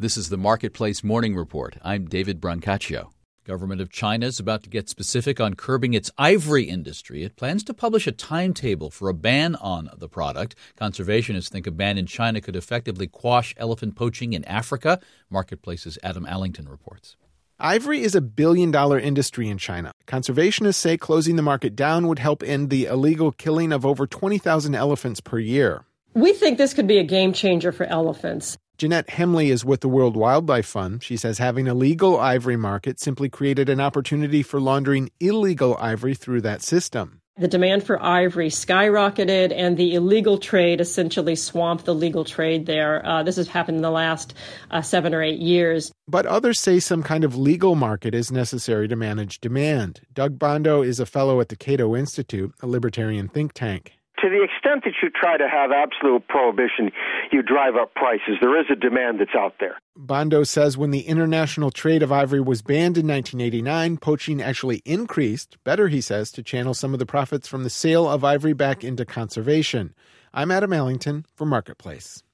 This is the Marketplace Morning Report. I'm David Brancaccio. Government of China is about to get specific on curbing its ivory industry. It plans to publish a timetable for a ban on the product. Conservationists think a ban in China could effectively quash elephant poaching in Africa. Marketplace's Adam Allington reports. Ivory is a billion-dollar industry in China. Conservationists say closing the market down would help end the illegal killing of over 20,000 elephants per year. We think this could be a game changer for elephants. Jeanette Hemley is with the World Wildlife Fund. She says having a legal ivory market simply created an opportunity for laundering illegal ivory through that system. The demand for ivory skyrocketed, and the illegal trade essentially swamped the legal trade there. This has happened in the last 7 or 8 years. But others say some kind of legal market is necessary to manage demand. Doug Bondo is a fellow at the Cato Institute, a libertarian think tank. To the extent that you try to have absolute prohibition, you drive up prices. There is a demand that's out there. Bondo says when the international trade of ivory was banned in 1989, poaching actually increased. Better, he says, to channel some of the profits from the sale of ivory back into conservation. I'm Adam Allington for Marketplace.